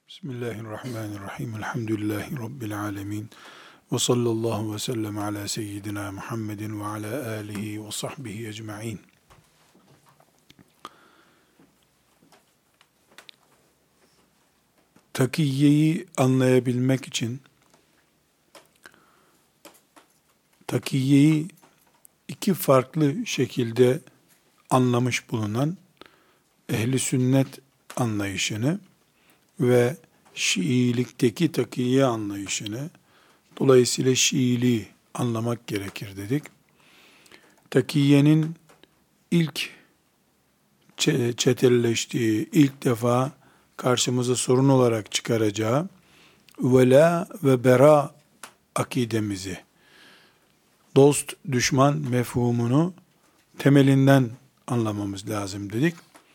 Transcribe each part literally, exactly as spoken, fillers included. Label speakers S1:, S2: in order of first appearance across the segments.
S1: Bismillahirrahmanirrahim. Elhamdülillahi Rabbil alemin. Ve sallallahu ve sellem ala seyyidina Muhammedin ve ala alihi ve sahbihi ecma'in. Takiyyeyi anlayabilmek için takiyyeyi iki farklı şekilde anlamış bulunan ehli sünnet anlayışını ve Şiilikteki takiyye anlayışını, dolayısıyla Şiiliği anlamak gerekir dedik. Takiyyenin ilk çetelleştiği, ilk defa karşımıza sorun olarak çıkaracağı vela ve bera akidemizi, dost düşman mefhumunu temelinden anlamamız lazım dedik.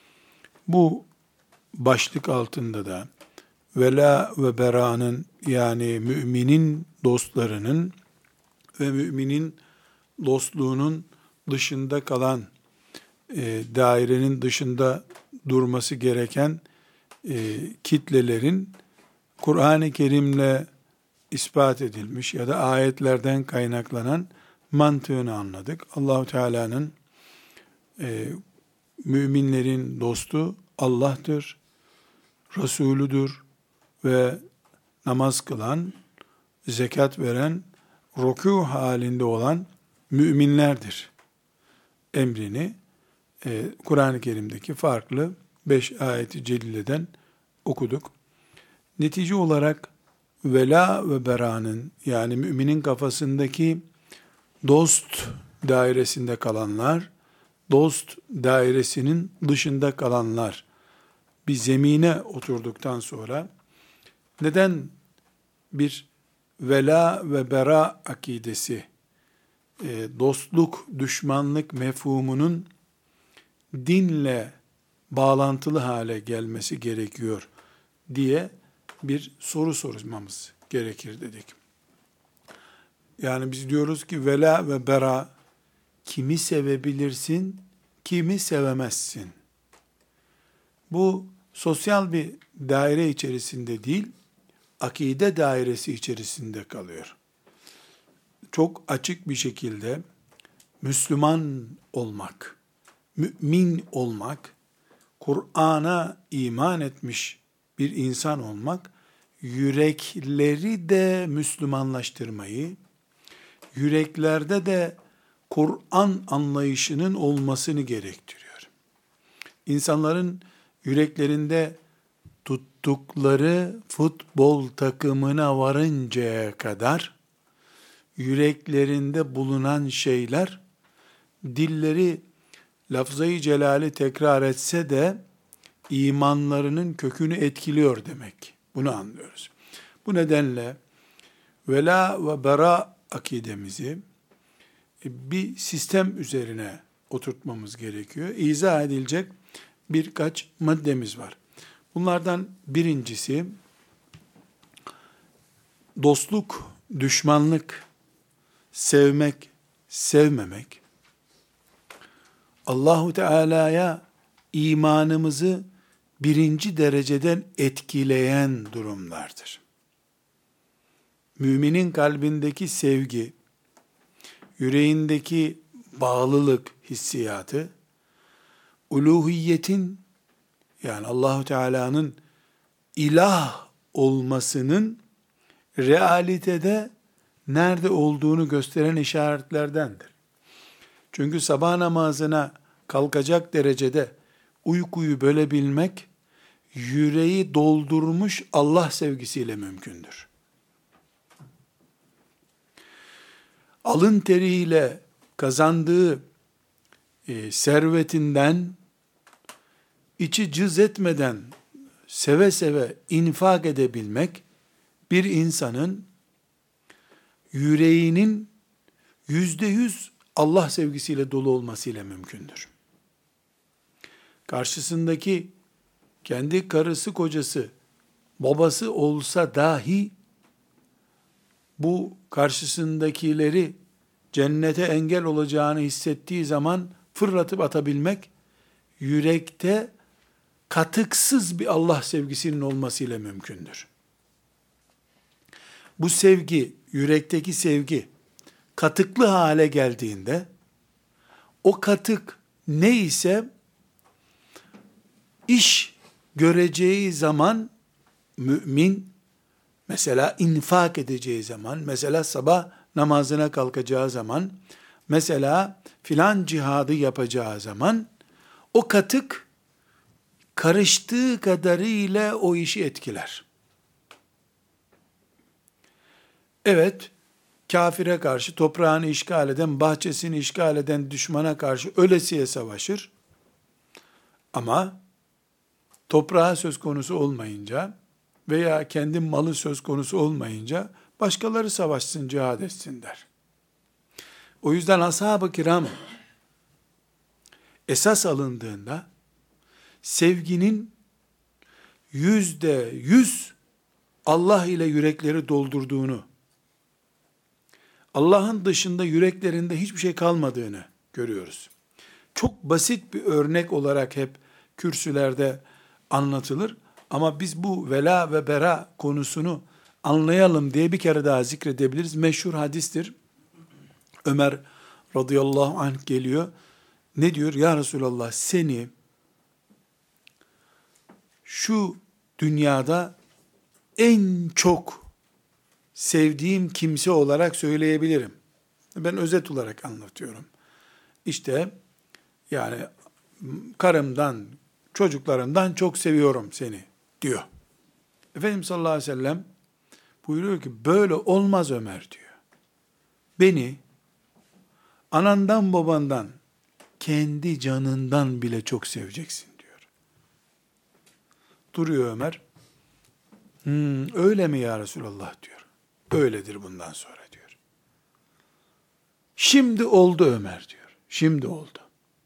S1: Bu başlık altında da vela ve bera'nın, yani müminin dostlarının ve müminin dostluğunun dışında kalan, e, dairenin dışında durması gereken e, kitlelerin Kur'an-ı Kerim'le ispat edilmiş ya da ayetlerden kaynaklanan mantığını anladık. Allah-u Teala'nın e, müminlerin dostu Allah'tır, Resulüdür ve namaz kılan, zekat veren, rükû halinde olan müminlerdir emrini e, Kur'an-ı Kerim'deki farklı beş ayeti celileden okuduk. Netice olarak vela ve bera'nın, yani müminin kafasındaki dost dairesinde kalanlar, dost dairesinin dışında kalanlar bir zemine oturduktan sonra neden bir vela ve bera akidesi, e, dostluk, düşmanlık mefhumunun dinle bağlantılı hale gelmesi gerekiyor diye bir soru sormamız gerekir dedik. Yani biz diyoruz ki vela ve bera, kimi sevebilirsin, kimi sevemezsin. Bu sosyal bir daire içerisinde değil, akide dairesi içerisinde kalıyor. Çok açık bir şekilde Müslüman olmak, mümin olmak, Kur'an'a iman etmiş bir insan olmak, yürekleri de Müslümanlaştırmayı, yüreklerde de Kur'an anlayışının olmasını gerektiriyor. İnsanların yüreklerinde tuttukları futbol takımına varıncaya kadar yüreklerinde bulunan şeyler, dilleri lafzayı celali tekrar etse de imanlarının kökünü etkiliyor demek. Bunu anlıyoruz. Bu nedenle vela ve bera akidemizi bir sistem üzerine oturtmamız gerekiyor. İzah edilecek birkaç maddemiz var. Bunlardan birincisi, dostluk, düşmanlık, sevmek, sevmemek, Allahu Teala'ya imanımızı birinci dereceden etkileyen durumlardır. Müminin kalbindeki sevgi, yüreğindeki bağlılık hissiyatı, uluhiyetin, yani Allahu Teala'nın ilah olmasının realitede nerede olduğunu gösteren işaretlerdendir. Çünkü sabah namazına kalkacak derecede uykuyu bölebilmek, yüreği doldurmuş Allah sevgisiyle mümkündür. Alın teriyle kazandığı e, servetinden, içi cız etmeden seve seve infak edebilmek, bir insanın yüreğinin yüzde yüz Allah sevgisiyle dolu olmasıyla mümkündür. Karşısındaki kendi karısı, kocası, babası olsa dahi bu karşısındakileri cennete engel olacağını hissettiği zaman fırlatıp atabilmek, yürekte katıksız bir Allah sevgisinin olmasıyla mümkündür. Bu sevgi, yürekteki sevgi katıklı hale geldiğinde, o katık neyse iş göreceği zaman mümin, mesela infak edeceği zaman, mesela sabah namazına kalkacağı zaman, mesela filan cihadı yapacağı zaman, o katık karıştığı kadarıyla o işi etkiler. Evet, kafire karşı toprağını işgal eden, bahçesini işgal eden düşmana karşı ölesiye savaşır. Ama toprağı söz konusu olmayınca veya kendi malı söz konusu olmayınca başkaları savaşsın, cihad etsin der. O yüzden ashab-ı kiram esas alındığında sevginin yüzde yüz Allah ile yürekleri doldurduğunu, Allah'ın dışında yüreklerinde hiçbir şey kalmadığını görüyoruz. Çok basit bir örnek olarak hep kürsülerde anlatılır. Ama biz bu vela ve bera konusunu anlayalım diye bir kere daha zikredebiliriz. Meşhur hadistir. Ömer radıyallahu anh geliyor. Ne diyor? Ya Resulallah, seni şu dünyada en çok sevdiğim kimse olarak söyleyebilirim. Ben özet olarak anlatıyorum. İşte yani karımdan, çocuklarımdan çok seviyorum seni diyor. Efendimiz sallallahu aleyhi ve sellem buyuruyor ki böyle olmaz Ömer diyor. Beni anandan babandan, kendi canından bile çok seveceksin diyor. Duruyor Ömer. Hmm, öyle mi ya Resulallah diyor. Öyledir bundan sonra diyor. Şimdi oldu Ömer diyor. Şimdi oldu.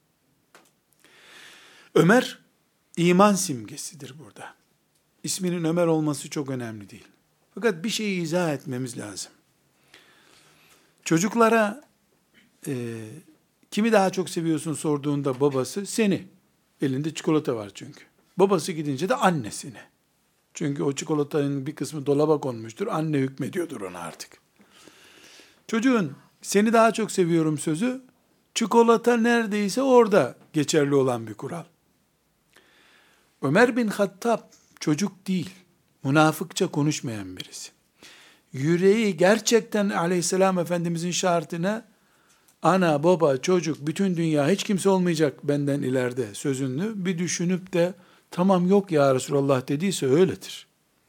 S1: Ömer iman simgesidir burada. İsminin Ömer olması çok önemli değil. Fakat bir şeyi izah etmemiz lazım. Çocuklara e, kimi daha çok seviyorsun sorduğunda babası seni. Elinde çikolata var çünkü. Babası gidince de annesini. Çünkü o çikolatanın bir kısmı dolaba konmuştur. Anne hükmediyordur ona artık. Çocuğun seni daha çok seviyorum sözü, çikolata neredeyse orada geçerli olan bir kural. Ömer bin Hattab çocuk değil, münafıkça konuşmayan birisi. Yüreği gerçekten aleyhisselam Efendimizin şartına, ana, baba, çocuk, bütün dünya, hiç kimse olmayacak benden ileride sözünü bir düşünüp de, tamam yok ya Resulallah dediyse öyledir.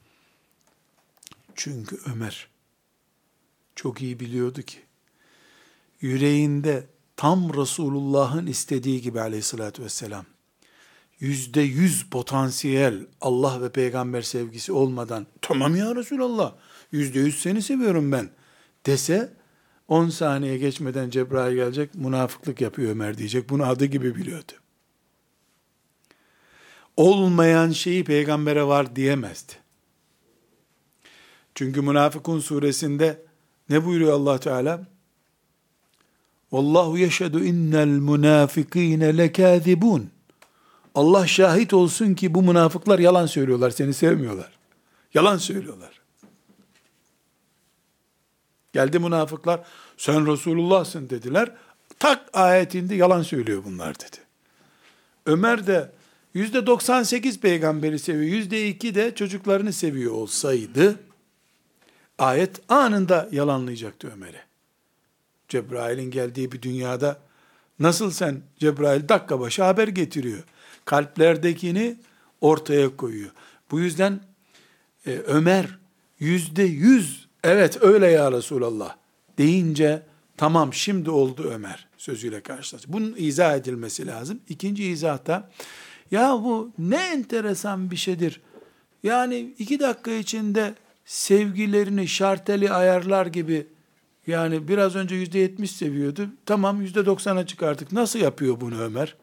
S1: Çünkü Ömer çok iyi biliyordu ki, yüreğinde tam Resulullah'ın istediği gibi aleyhissalatü vesselam, yüzde yüz potansiyel Allah ve peygamber sevgisi olmadan, tamam ya Resulallah, yüzde yüz seni seviyorum ben dese, on saniye geçmeden Cebrail gelecek, münafıklık yapıyor Ömer diyecek, bunu adı gibi biliyordu. Olmayan şeyi peygambere var diyemezdi. Çünkü Münafıkun suresinde ne buyuruyor Allah Teala? Vallahu yeşhedü innel münafikîne lekâzibûn. Allah şahit olsun ki bu münafıklar yalan söylüyorlar, seni sevmiyorlar. Yalan söylüyorlar. Geldi münafıklar, sen Resulullah'sın dediler. Tak ayet indi, yalan söylüyor bunlar dedi. Ömer de yüzde doksan sekiz peygamberi seviyor, yüzde iki de çocuklarını seviyor olsaydı, ayet anında yalanlayacaktı Ömer'i. Cebrail'in geldiği bir dünyada, nasıl sen, Cebrail dakika başı haber getiriyor. Kalplerdekini ortaya koyuyor. Bu yüzden e, Ömer yüzde yüz, evet öyle ya Resulallah deyince, tamam şimdi oldu Ömer sözüyle karşılaştı. Bunun izah edilmesi lazım. İkinci izahta, ya bu ne enteresan bir şeydir. Yani iki dakika içinde sevgilerini şarteli ayarlar gibi, yani biraz önce yüzde yetmiş seviyordu. Tamam yüzde doksana çıkarttık. Nasıl yapıyor bunu Ömer?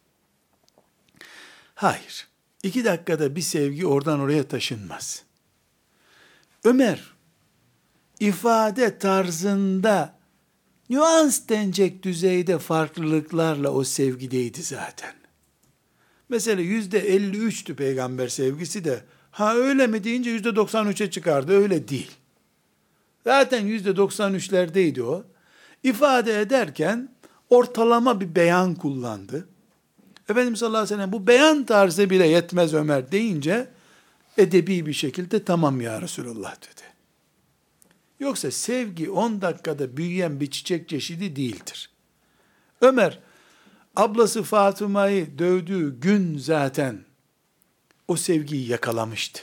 S1: Hayır. İki dakikada bir sevgi oradan oraya taşınmaz. Ömer, ifade tarzında nüans denecek düzeyde farklılıklarla o sevgideydi zaten. Mesela yüzde elli üçtü peygamber sevgisi de, ha öyle mi deyince yüzde doksan üçe çıkardı. Öyle değil. Zaten yüzde doksan üçlerdeydi o. İfade ederken ortalama bir beyan kullandı. Efendimiz sallallahu aleyhi ve sellem bu beyan tarzı bile yetmez Ömer deyince edebi bir şekilde tamam ya Resulullah dedi. Yoksa sevgi on dakikada büyüyen bir çiçek çeşidi değildir. Ömer ablası Fatıma'yı dövdüğü gün zaten o sevgiyi yakalamıştı.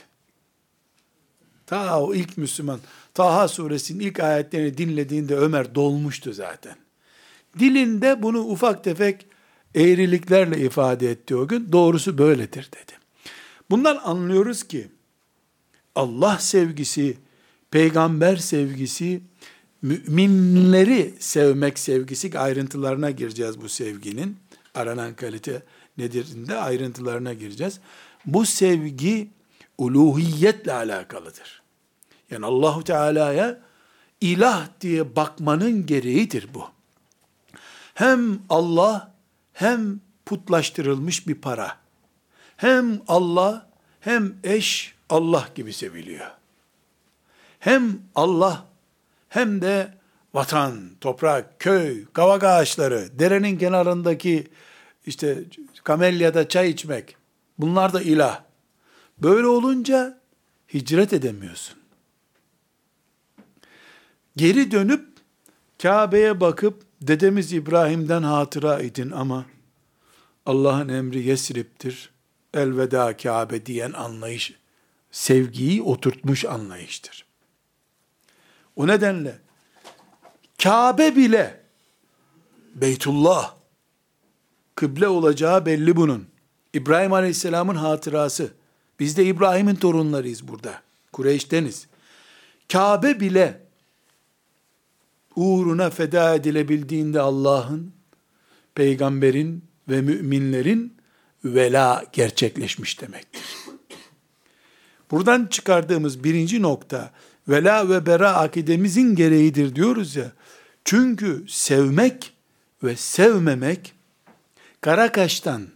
S1: Ta o ilk Müslüman, Taha suresinin ilk ayetlerini dinlediğinde Ömer dolmuştu zaten. Dilinde bunu ufak tefek eğriliklerle ifade etti o gün. Doğrusu böyledir dedi. Bundan anlıyoruz ki Allah sevgisi, peygamber sevgisi, müminleri sevmek sevgisi, ayrıntılarına gireceğiz bu sevginin. Aranan kalite nedir de ayrıntılarına gireceğiz. Bu sevgi uluhiyetle alakalıdır. Yani Allahu Teala'ya ilah diye bakmanın gereğidir bu. Hem Allah hem putlaştırılmış bir para. Hem Allah hem eş Allah gibi seviliyor. Hem Allah hem de vatan, toprak, köy, kavak ağaçları, derenin kenarındaki işte kamelyada çay içmek, bunlar da ilah. Böyle olunca hicret edemiyorsun. Geri dönüp Kabe'ye bakıp dedemiz İbrahim'den hatıra edin ama Allah'ın emri Yesrib'tir, elveda Kabe diyen anlayış, sevgiyi oturtmuş anlayıştır. O nedenle Kabe bile Beytullah, kıble olacağı belli bunun. İbrahim Aleyhisselam'ın hatırası. Biz de İbrahim'in torunlarıyız burada. Kureyş'teniz. Kabe bile uğruna feda edilebildiğinde Allah'ın, peygamberin ve müminlerin vela gerçekleşmiş demektir. Buradan çıkardığımız birinci nokta, vela ve bera akidemizin gereğidir diyoruz ya. Çünkü sevmek ve sevmemek, kara kaştan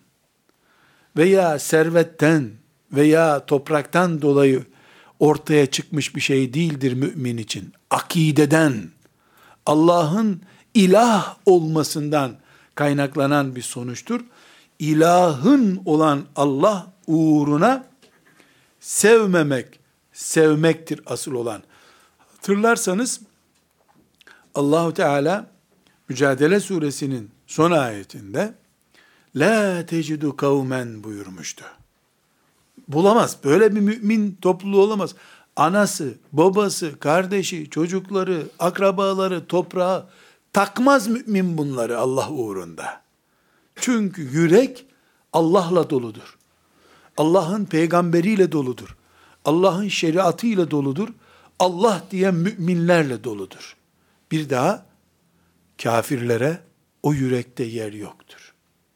S1: veya servetten veya topraktan dolayı ortaya çıkmış bir şey değildir mümin için. Akideden, Allah'ın ilah olmasından kaynaklanan bir sonuçtur. İlahın olan Allah uğruna sevmemek, sevmektir asıl olan. Hatırlarsanız Allahu Teala Mücadele suresinin son ayetinde la tecidu kavmen buyurmuştu. Bulamaz. Böyle bir mümin topluluğu olamaz. Anası, babası, kardeşi, çocukları, akrabaları, toprağı takmaz mümin bunları Allah uğrunda. Çünkü yürek Allah'la doludur. Allah'ın peygamberiyle doludur. Allah'ın şeriatıyla doludur. Allah diyen müminlerle doludur. Bir daha kafirlere o yürekte yer yoktur.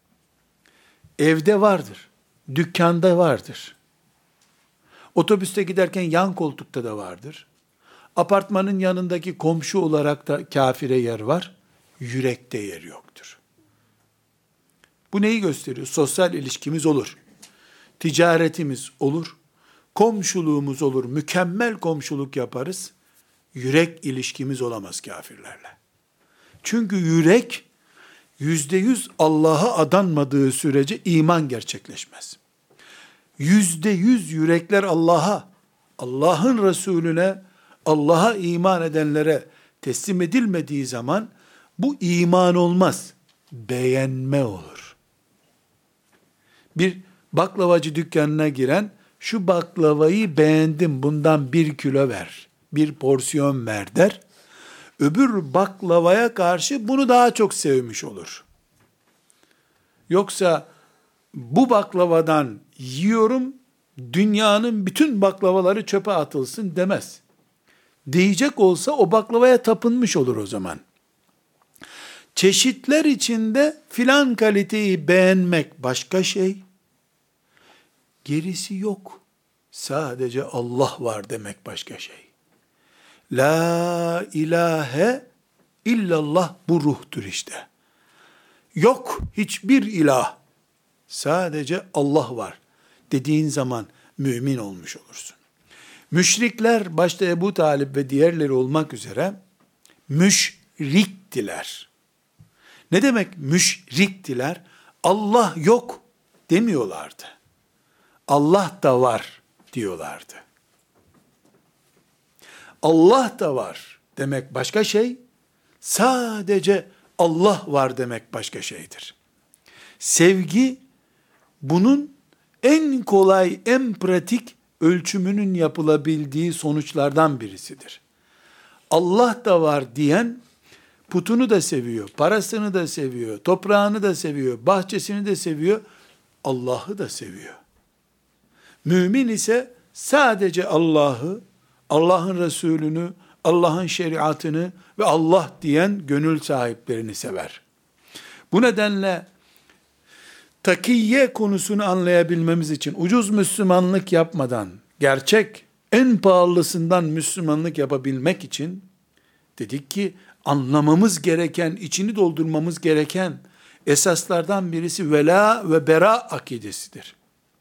S1: Evde vardır, dükkanda vardır. Otobüste giderken yan koltukta da vardır. Apartmanın yanındaki komşu olarak da kafire yer var. Yürekte yer yoktur. Bu neyi gösteriyor? Sosyal ilişkimiz olur. Ticaretimiz olur. Komşuluğumuz olur. Mükemmel komşuluk yaparız. Yürek ilişkimiz olamaz kafirlerle. Çünkü yürek yüzde yüz Allah'a adanmadığı sürece iman gerçekleşmez. Yüzde yüz yürekler Allah'a, Allah'ın Resulüne, Allah'a iman edenlere teslim edilmediği zaman bu iman olmaz, beğenme olur. Bir baklavacı dükkanına giren, şu baklavayı beğendim, bundan bir kilo ver, bir porsiyon ver der. Öbür baklavaya karşı bunu daha çok sevmiş olur. Yoksa bu baklavadan yiyorum, dünyanın bütün baklavaları çöpe atılsın demez. Diyecek olsa o baklavaya tapınmış olur o zaman. Çeşitler içinde filan kaliteyi beğenmek başka şey. Gerisi yok. Sadece Allah var demek başka şey. La ilahe illallah bu ruhtur işte. Yok hiçbir ilah. sadece Allah var dediğin zaman mümin olmuş olursun. Müşrikler, başta Ebu Talib ve diğerleri olmak üzere müşriktiler. Ne demek müşriktiler? Allah yok demiyorlardı. Allah da var diyorlardı. Allah da var demek başka şey, sadece Allah var demek başka şeydir. Sevgi, bunun en kolay, en pratik ölçümünün yapılabildiği sonuçlardan birisidir. Allah da var diyen, putunu da seviyor, parasını da seviyor, toprağını da seviyor, bahçesini de seviyor, Allah'ı da seviyor. Mümin ise sadece Allah'ı, Allah'ın Resulünü, Allah'ın şeriatını ve Allah diyen gönül sahiplerini sever. Bu nedenle takiyye konusunu anlayabilmemiz için ucuz Müslümanlık yapmadan, gerçek en pahalısından Müslümanlık yapabilmek için dedik ki anlamamız gereken, içini doldurmamız gereken esaslardan birisi vela ve bera akidesidir.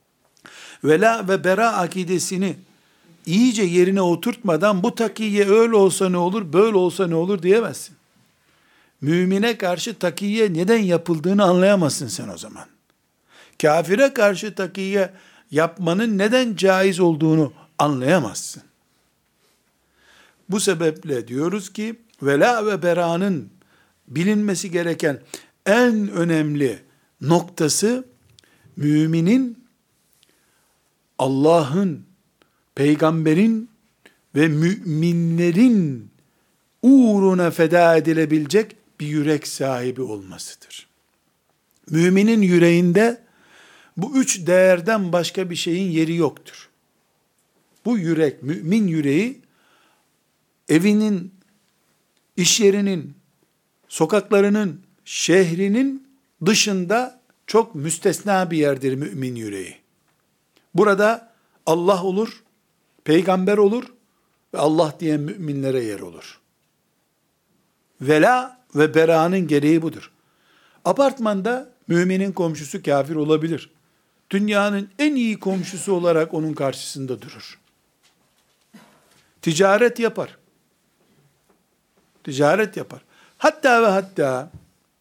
S1: Vela ve bera akidesini iyice yerine oturtmadan bu takiyye öyle olsa ne olur, böyle olsa ne olur diyemezsin. Mümine karşı takiyye neden yapıldığını anlayamazsın sen o zaman. Kafire karşı takiyye yapmanın neden caiz olduğunu anlayamazsın. Bu sebeple diyoruz ki vela ve bera'nın bilinmesi gereken en önemli noktası müminin Allah'ın, peygamberin ve müminlerin uğruna feda edilebilecek bir yürek sahibi olmasıdır. Müminin yüreğinde bu üç değerden başka bir şeyin yeri yoktur. Bu yürek, mümin yüreği, evinin, iş yerinin, sokaklarının, şehrinin dışında çok müstesna bir yerdir mümin yüreği. Burada Allah olur, peygamber olur ve Allah diyen müminlere yer olur. Vela ve bera'nın gereği budur. Apartmanda müminin komşusu kafir olabilir. Dünyanın en iyi komşusu olarak onun karşısında durur. Ticaret yapar. Ticaret yapar. Hatta ve hatta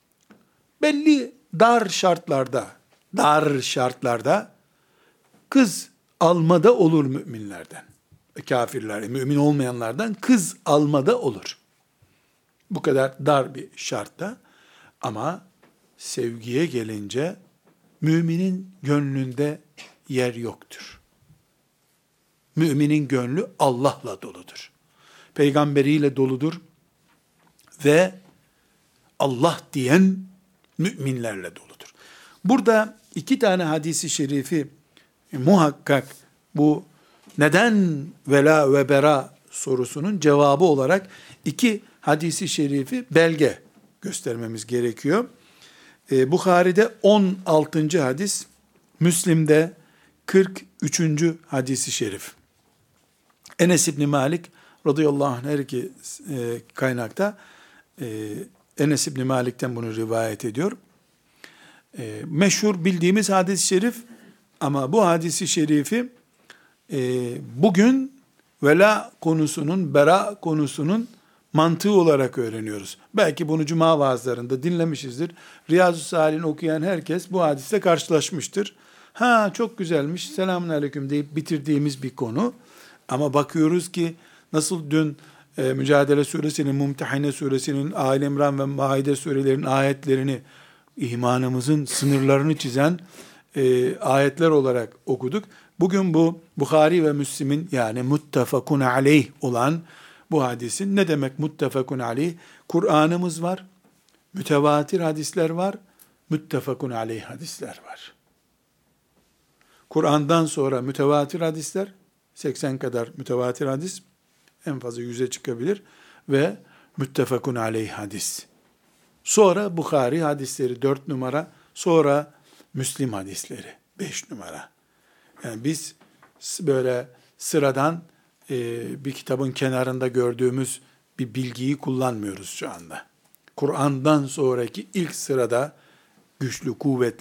S1: belli dar şartlarda, dar şartlarda kız almada olur müminlerden. Kafirler, mümin olmayanlardan kız almada olur. Bu kadar dar bir şartta. Ama sevgiye gelince müminin gönlünde yer yoktur. Müminin gönlü Allah'la doludur. Peygamberiyle doludur ve Allah diyen müminlerle doludur. Burada iki tane hadisi şerifi e, muhakkak bu neden vela ve bera sorusunun cevabı olarak iki hadisi şerifi belge göstermemiz gerekiyor. E, Bukhari'de on altıncı hadis, Müslim'de kırk üçüncü hadisi şerif. Enes İbni Malik radıyallahu anh her iki e, kaynakta e, Enes İbni Malik'ten bunu rivayet ediyor. E, meşhur bildiğimiz hadis-i şerif ama bu hadisi şerifi e, bugün vela konusunun, bera konusunun mantığı olarak öğreniyoruz. Belki bunu cuma vaazlarında dinlemişizdir. Riyazu Salih'in okuyan herkes bu hadiste karşılaşmıştır. Ha çok güzelmiş, selamun aleyküm deyip bitirdiğimiz bir konu. Ama bakıyoruz ki nasıl dün e, Mücadele Suresinin, Mumtehine Suresinin, Ali İmran ve Maide Surelerinin ayetlerini, imanımızın sınırlarını çizen e, ayetler olarak okuduk. Bugün bu Bukhari ve Müslim'in yani muttefakun aleyh olan bu hadisin ne demek muttefakun aleyh? Kur'an'ımız var, mütevatir hadisler var, muttefakun aleyh hadisler var. Kur'an'dan sonra mütevatir hadisler, seksen kadar mütevatir hadis, en fazla yüze çıkabilir ve muttefakun aleyh hadis. Sonra Bukhari hadisleri dört numara, sonra Müslim hadisleri beş numara. Yani biz böyle sıradan e, bir kitabın kenarında gördüğümüz bir bilgiyi kullanmıyoruz şu anda. Kur'an'dan sonraki ilk sırada güçlü, kuvvetli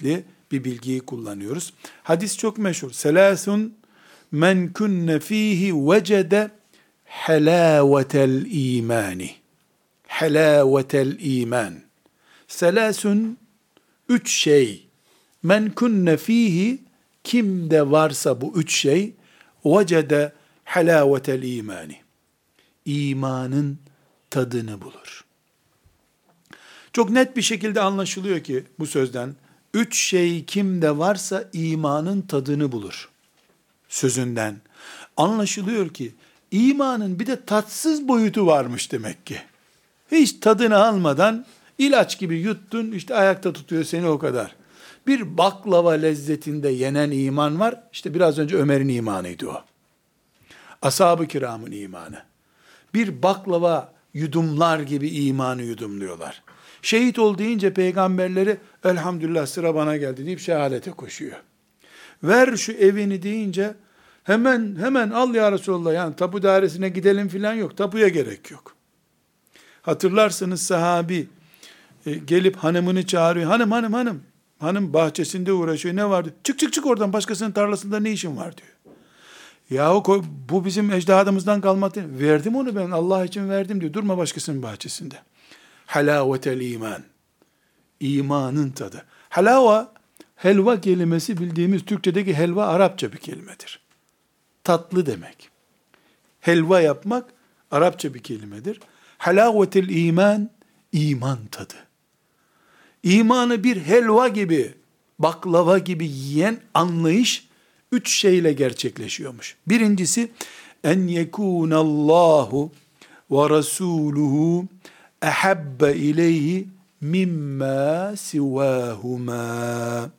S1: bir bilgiyi kullanıyoruz. Hadis çok meşhur. Selasun men kunne fihi vecede helâvetel imani. Helâvetel iman. Selasun, üç şey. Men kunne fihi, kimde varsa bu üç şey, vecede helâvetel imani. İmanın tadını bulur. Çok net bir şekilde anlaşılıyor ki bu sözden, üç şey kimde varsa imanın tadını bulur. Sözünden anlaşılıyor ki, imanın bir de tatsız boyutu varmış demek ki. Hiç tadını almadan, ilaç gibi yuttun, işte ayakta tutuyor seni o kadar. Bir baklava lezzetinde yenen iman var, işte biraz önce Ömer'in imanıydı o. Ashab-ı kiramın imanı. Bir baklava yudumlar gibi imanı yudumluyorlar. Şehit ol deyince peygamberleri, elhamdülillah sıra bana geldi deyip şehadete koşuyor. Ver şu evini deyince, hemen hemen al ya Resulallah, yani tapu dairesine gidelim filan yok, tapuya gerek yok. Hatırlarsınız sahabi e, gelip hanımını çağırıyor, hanım hanım hanım, hanım bahçesinde uğraşıyor, ne vardı? Çık çık çık oradan, başkasının tarlasında ne işin var diyor. Yahu bu bizim ecdadımızdan kalmadı. Verdim onu ben, Allah için verdim diyor. Durma başkasının bahçesinde. Halavetel iman. İmanın tadı. Halava, helva kelimesi bildiğimiz Türkçedeki helva Arapça bir kelimedir. Tatlı demek. Helva yapmak Arapça bir kelimedir. Halavetel iman, iman tadı. İmanı bir helva gibi, baklava gibi yiyen anlayış, üç şeyle gerçekleşiyormuş. Birincisi, en yekunallahu ve rasuluhu ehabbe ileyhi mimma sivahuma.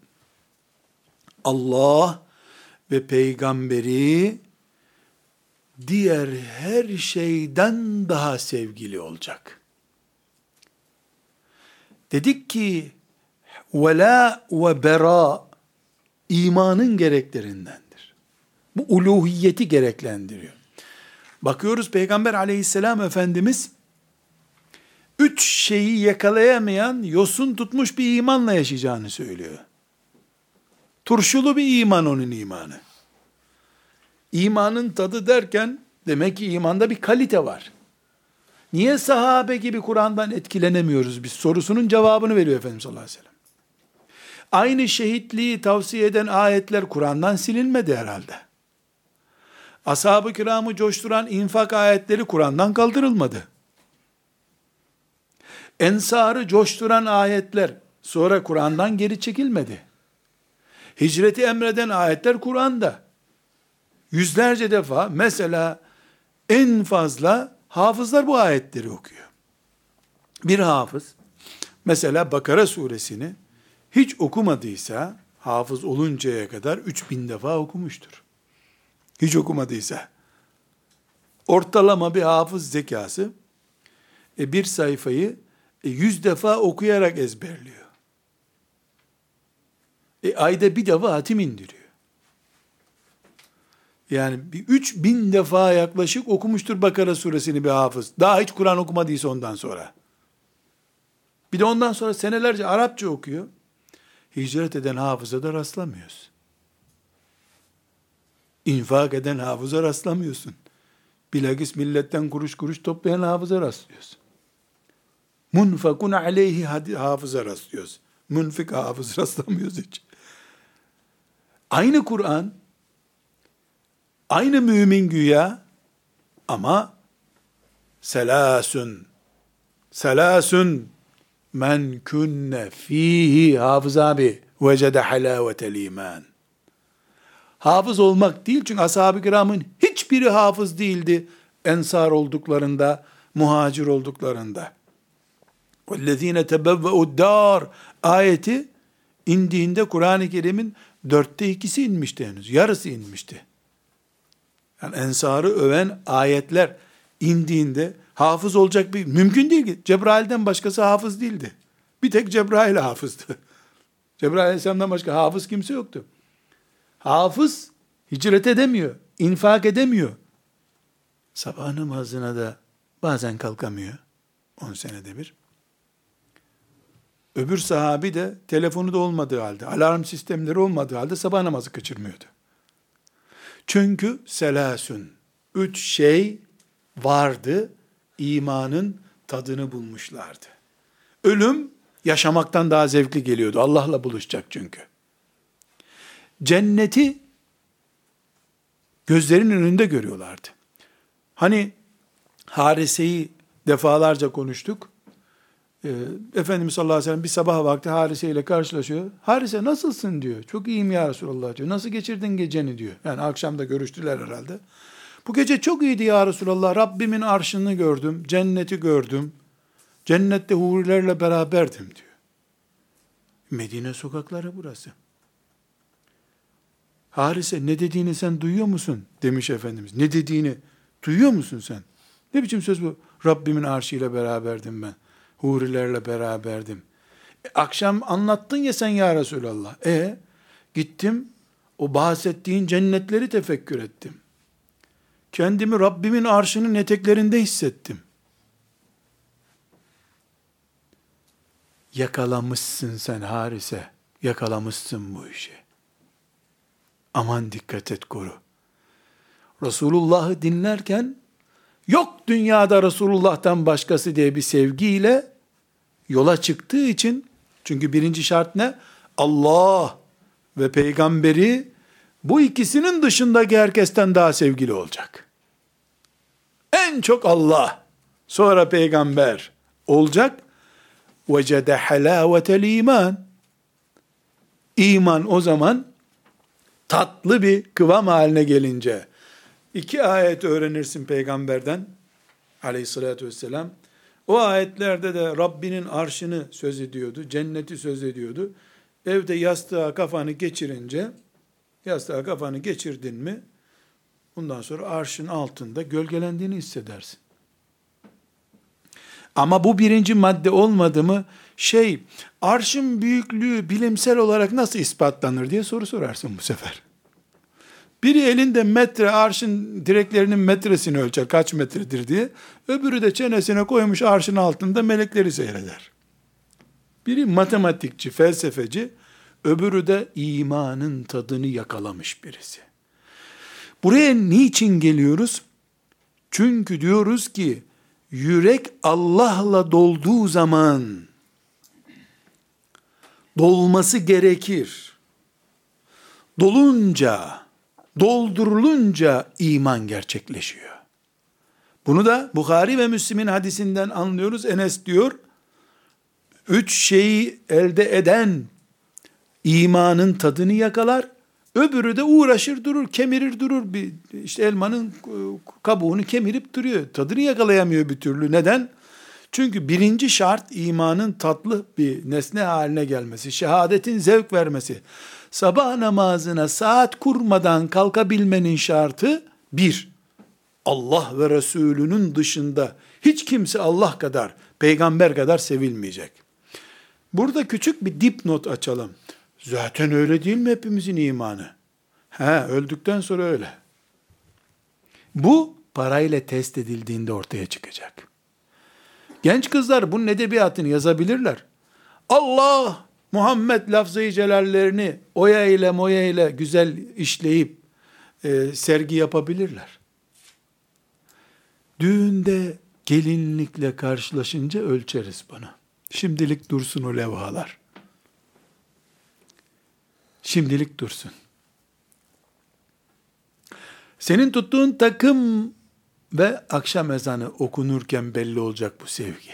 S1: Allah ve peygamberi diğer her şeyden daha sevgili olacak. Dedik ki, vela ve bera imanın gereklerindendir. Bu uluhiyeti gereklendiriyor. Bakıyoruz Peygamber aleyhisselam Efendimiz, üç şeyi yakalayamayan, yosun tutmuş bir imanla yaşayacağını söylüyor. Turşulu bir iman onun imanı. İmanın tadı derken, demek ki imanda bir kalite var. Niye sahabe gibi Kur'an'dan etkilenemiyoruz biz sorusunun cevabını veriyor Efendimiz sallallahu aleyhi ve sellem. Aynı şehitliği tavsiye eden ayetler Kur'an'dan silinmedi herhalde. Ashab-ı kiramı coşturan infak ayetleri Kur'an'dan kaldırılmadı. Ensarı coşturan ayetler sonra Kur'an'dan geri çekilmedi. Hicreti emreden ayetler Kur'an'da. Yüzlerce defa, mesela en fazla hafızlar bu ayetleri okuyor. Bir hafız, mesela Bakara suresini hiç okumadıysa, hafız oluncaya kadar üç bin defa okumuştur. Hiç okumadıysa. Ortalama bir hafız zekası, e, bir sayfayı e, yüz defa okuyarak ezberliyor. E, ayda bir defa hatim indiriyor. Yani bir üç bin defa yaklaşık okumuştur Bakara suresini bir hafız. Daha hiç Kur'an okumadıysa ondan sonra. Bir de ondan sonra senelerce Arapça okuyor. Hicret eden hafıza da rastlamıyoruz. İnfak eden hafıza rastlamıyorsun. Bilakis milletten kuruş kuruş toplayan hafıza rastlıyoruz. Munfakun aleyhi hafıza rastlıyoruz. Münfik hafız rastlamıyoruz hiç. Aynı Kur'an, aynı mümin güya, ama selasun, selasun, men kunne fihi, hafız abi, vecede halavetel iman. Hafız olmak değil, çünkü ashab-ı kiramın hiçbiri hafız değildi, ensar olduklarında, muhacir olduklarında. وَالَّذ۪ينَ تَبَوَّئُ الدَّارِ ayeti indiğinde Kur'an-ı Kerim'in dörtte ikisi inmişti henüz, yarısı inmişti. Yani ensarı öven ayetler indiğinde hafız olacak bir, mümkün değil ki. Cebrail'den başkası hafız değildi. Bir tek Cebrail hafızdı. Cebrail aleyhisselamdan başka hafız kimse yoktu. Hafız hicret edemiyor, infak edemiyor. Sabah namazına da bazen kalkamıyor. On senede bir. Öbür sahabi de telefonu da olmadığı halde, alarm sistemleri olmadığı halde sabah namazı kaçırmıyordu. Çünkü selâsün, üç şey vardı, imanın tadını bulmuşlardı. Ölüm yaşamaktan daha zevkli geliyordu. Allah'la buluşacak çünkü. Cenneti gözlerinin önünde görüyorlardı. Hani Harise'yi defalarca konuştuk. Ee, Efendimiz sallallahu aleyhi ve sellem bir sabah vakti Harise ile karşılaşıyor. Harise nasılsın diyor. Çok iyiyim ya Resulallah diyor. Nasıl geçirdin geceni diyor. Yani akşamda görüştüler herhalde. Bu gece çok iyiydi ya Resulallah. Rabbimin arşını gördüm. Cenneti gördüm. Cennette hurilerle beraberdim diyor. Medine sokakları burası. Harise ne dediğini sen duyuyor musun? Demiş Efendimiz. Ne dediğini duyuyor musun sen? Ne biçim söz bu? Rabbimin arşıyla beraberdim ben. Hurilerle beraberdim. E, akşam anlattın ya sen ya Resulallah. E gittim o bahsettiğin cennetleri tefekkür ettim. Kendimi Rabbimin arşının eteklerinde hissettim. Yakalamışsın sen Harise. Yakalamışsın bu işi. Aman dikkat et, koru. Resulullah'ı dinlerken yok dünyada Resulullah'tan başkası diye bir sevgiyle yola çıktığı için, çünkü birinci şart ne? Allah ve peygamberi bu ikisinin dışındaki herkesten daha sevgili olacak. En çok Allah, sonra peygamber olacak. وَجَدَ حَلَاوَةَ الْا۪يمَانِ İman o zaman tatlı bir kıvam haline gelince, iki ayet öğrenirsin peygamberden aleyhissalatü vesselam. O ayetlerde de Rabbinin arşını söz ediyordu, cenneti söz ediyordu. Evde yastığa kafanı geçirince, yastığa kafanı geçirdin mi, bundan sonra arşın altında gölgelendiğini hissedersin. Ama bu birinci madde olmadı mı, şey, arşın büyüklüğü bilimsel olarak nasıl ispatlanır diye soru sorarsın bu sefer. Biri elinde metre, arşın direklerinin metresini ölçer, kaç metredir diye. Öbürü de çenesine koymuş arşın altında melekleri seyreder. Biri matematikçi, felsefeci, öbürü de imanın tadını yakalamış birisi. Buraya niçin geliyoruz? Çünkü diyoruz ki, yürek Allah'la dolduğu zaman, dolması gerekir. Dolunca, doldurulunca iman gerçekleşiyor. Bunu da Bukhari ve Müslim'in hadisinden anlıyoruz. Enes diyor, üç şeyi elde eden imanın tadını yakalar, öbürü de uğraşır durur, kemirir durur. Bir, işte elmanın kabuğunu kemirip duruyor. Tadını yakalayamıyor bir türlü. Neden? Çünkü birinci şart imanın tatlı bir nesne haline gelmesi, şehadetin zevk vermesi. Sabah namazına saat kurmadan kalkabilmenin şartı bir, Allah ve Resulünün dışında hiç kimse Allah kadar, peygamber kadar sevilmeyecek. Burada küçük bir dipnot açalım. Zaten öyle değil mi hepimizin imanı? He, öldükten sonra öyle. Bu parayla test edildiğinde ortaya çıkacak. Genç kızlar bunun edebiyatını yazabilirler. Allah, Muhammed lafzı-i celallerini oya ile moya ile güzel işleyip e, sergi yapabilirler. Düğünde gelinlikle karşılaşınca ölçeriz bunu. Şimdilik dursun o levhalar. Şimdilik dursun. Senin tuttuğun takım ve akşam ezanı okunurken belli olacak bu sevgi.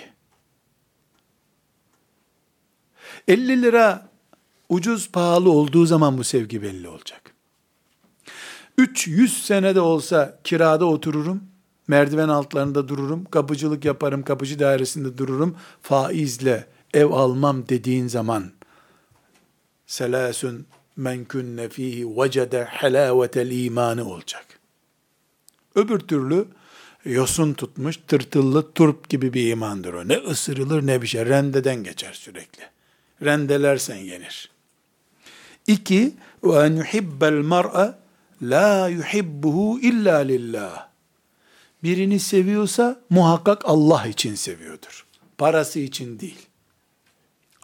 S1: elli lira ucuz pahalı olduğu zaman bu sevgi belli olacak. üç yüz senede olsa kirada otururum, merdiven altlarında dururum, kapıcılık yaparım, kapıcı dairesinde dururum, faizle ev almam dediğin zaman, selâsün men kunne fîhî vecede halâvetel imanı olacak. Öbür türlü yosun tutmuş, tırtıllı turp gibi bir imandır o. Ne ısırılır ne bir şey. Rendeden geçer sürekli. Rendelersen yenir. İki, وَاَنْ يُحِبَّ الْمَرْءَ لَا يُحِبُّهُ اِلَّا لِلّٰهِ Birini seviyorsa muhakkak Allah için seviyordur. Parası için değil.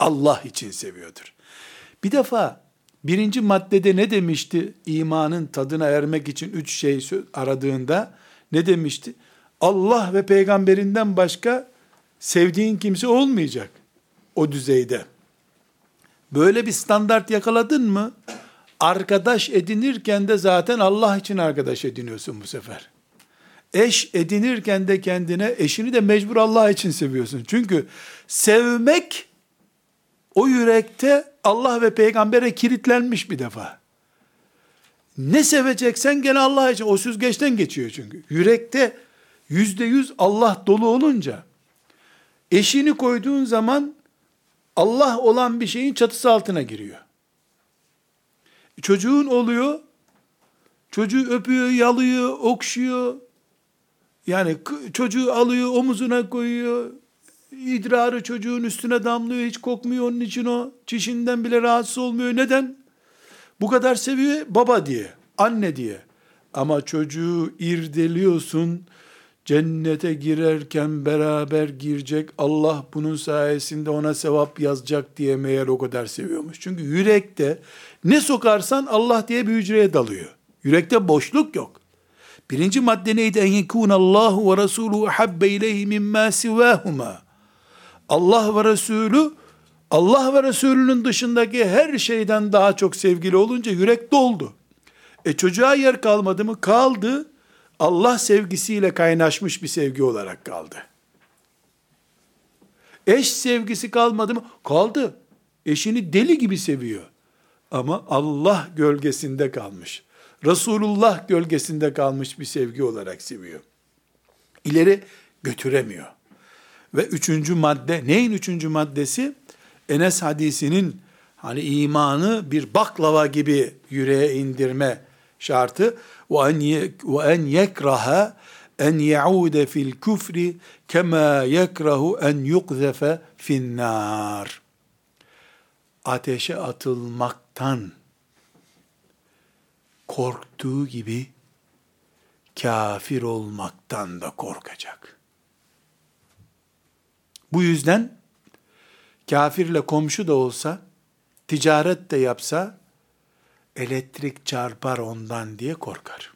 S1: Allah için seviyordur. Bir defa birinci maddede ne demişti? İmanın tadına ermek için üç şey aradığında ne demişti? Allah ve peygamberinden başka sevdiğin kimse olmayacak o düzeyde. Böyle bir standart yakaladın mı? Arkadaş edinirken de zaten Allah için arkadaş ediniyorsun bu sefer. Eş edinirken de kendine, eşini de mecbur Allah için seviyorsun. Çünkü sevmek o yürekte Allah ve peygambere kilitlenmiş bir defa. Ne seveceksen gene Allah için. O süzgeçten geçiyor çünkü. Yürekte yüzde yüz Allah dolu olunca, eşini koyduğun zaman Allah olan bir şeyin çatısı altına giriyor. Çocuğun oluyor, çocuğu öpüyor, yalıyor, okşuyor. Yani çocuğu alıyor, omuzuna koyuyor. İdrarı çocuğun üstüne damlıyor, hiç kokmuyor onun için o. Çişinden bile rahatsız olmuyor. Neden? Bu kadar seviyor baba diye, anne diye. Ama çocuğu irdeliyorsun, cennete girerken beraber girecek, Allah bunun sayesinde ona sevap yazacak diye meğer o kadar seviyormuş. Çünkü yürekte ne sokarsan Allah diye bir hücreye dalıyor. Yürekte boşluk yok. Birinci madde neydi? En yekûnallâhu ve rasûlû habbe ileyhi mimmâ sivâhumâ. Allah ve Resulü, Allah ve Resulünün dışındaki her şeyden daha çok sevgili olunca yürek doldu. E çocuğa yer kalmadı mı? Kaldı. Allah sevgisiyle kaynaşmış bir sevgi olarak kaldı. Eş sevgisi kalmadı mı? Kaldı. Eşini deli gibi seviyor. Ama Allah gölgesinde kalmış. Resulullah gölgesinde kalmış bir sevgi olarak seviyor. İleri götüremiyor. Ve üçüncü madde, neyin üçüncü maddesi? Enes hadisinin hani imanı bir baklava gibi yüreğe indirme şartı. وَاَنْ يَكْرَهَ اَنْ يَعُودَ فِي الْكُفْرِ كَمَا يَكْرَهُ اَنْ يُقْذَفَ فِي النَّارِ. Ateşe atılmaktan korktuğu gibi kafir olmaktan da korkacak. Bu yüzden kafirle komşu da olsa, ticaret de yapsa, elektrik çarpar ondan diye korkar.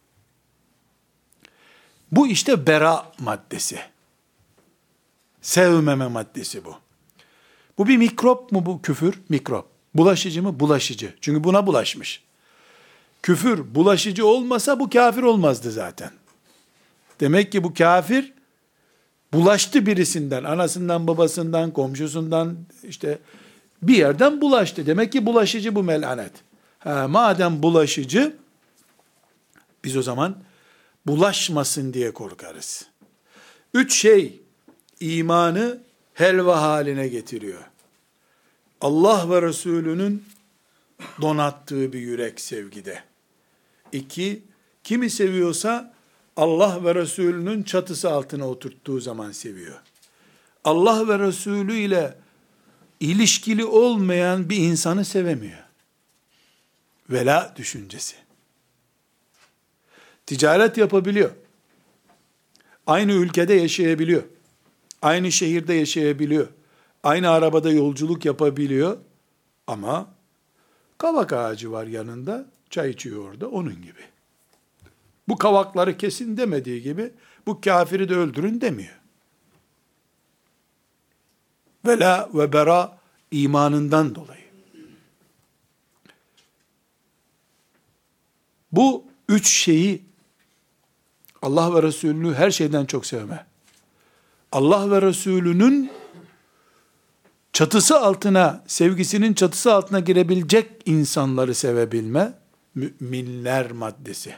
S1: Bu işte bera maddesi. Sevmeme maddesi bu. Bu bir mikrop mu bu küfür? Mikrop. Bulaşıcı mı? Bulaşıcı. Çünkü buna bulaşmış. Küfür bulaşıcı olmasa bu kafir olmazdı zaten. Demek ki bu kafir bulaştı birisinden, anasından, babasından, komşusundan, işte bir yerden bulaştı. Demek ki bulaşıcı bu melanet. Ha, madem bulaşıcı, biz o zaman bulaşmasın diye korkarız. Üç şey imanı helva haline getiriyor. Allah ve Resulünün donattığı bir yürek sevgide. İki, kimi seviyorsa Allah ve Resulünün çatısı altına oturttuğu zaman seviyor. Allah ve Resulü ile ilişkili olmayan bir insanı sevemiyor. Vela düşüncesi. Ticaret yapabiliyor. Aynı ülkede yaşayabiliyor. Aynı şehirde yaşayabiliyor. Aynı arabada yolculuk yapabiliyor. Ama kavak ağacı var yanında, çay içiyor orada, onun gibi. Bu kavakları kesin demediği gibi, bu kafiri de öldürün demiyor. Vela ve bera imanından dolayı. Bu üç şeyi, Allah ve Resulünü her şeyden çok sevme, Allah ve Resulünün çatısı altına, sevgisinin çatısı altına girebilecek insanları sevebilme, müminler maddesi.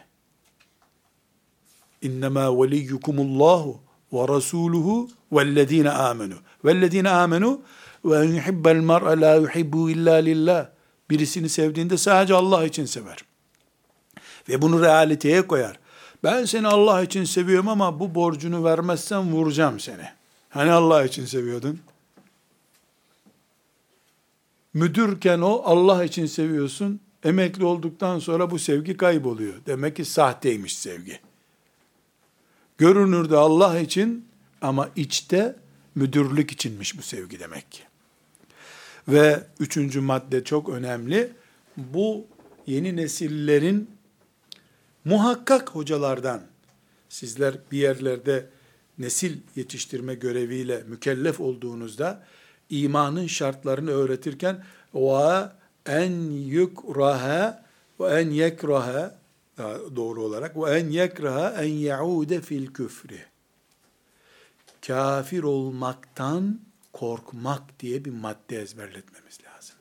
S1: İnnemâ veliyyukumullahu ve rasûluhu vellezîne âmenû. Vellezîne âmenû ve en yuhibbel mer'e lâ yuhibbu illâ lillah. Birisini sevdiğinde sadece Allah için sever. Ve bunu realiteye koyar. Ben seni Allah için seviyorum ama bu borcunu vermezsen vuracağım seni. Hani Allah için seviyordun? Müdürken o Allah için seviyorsun. Emekli olduktan sonra bu sevgi kayboluyor. Demek ki sahteymiş sevgi. Görünürde Allah için ama içte müdürlük içinmiş bu sevgi demek ki. Ve üçüncü madde çok önemli. Bu yeni nesillerin muhakkak hocalardan, sizler bir yerlerde nesil yetiştirme göreviyle mükellef olduğunuzda, imanın şartlarını öğretirken ve en yukraha ve en yekraha, doğru olarak ve en yekraha en yaude fil küfri, kafir olmaktan korkmak diye bir madde ezberletmemiz lazım.